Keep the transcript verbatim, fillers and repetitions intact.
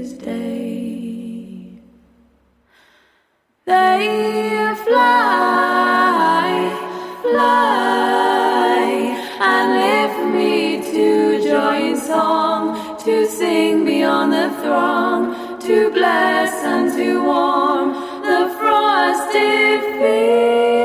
this day. They fly, fly, and lift me to joy in song, to sing beyond the throng, to bless and to warm the frosted field.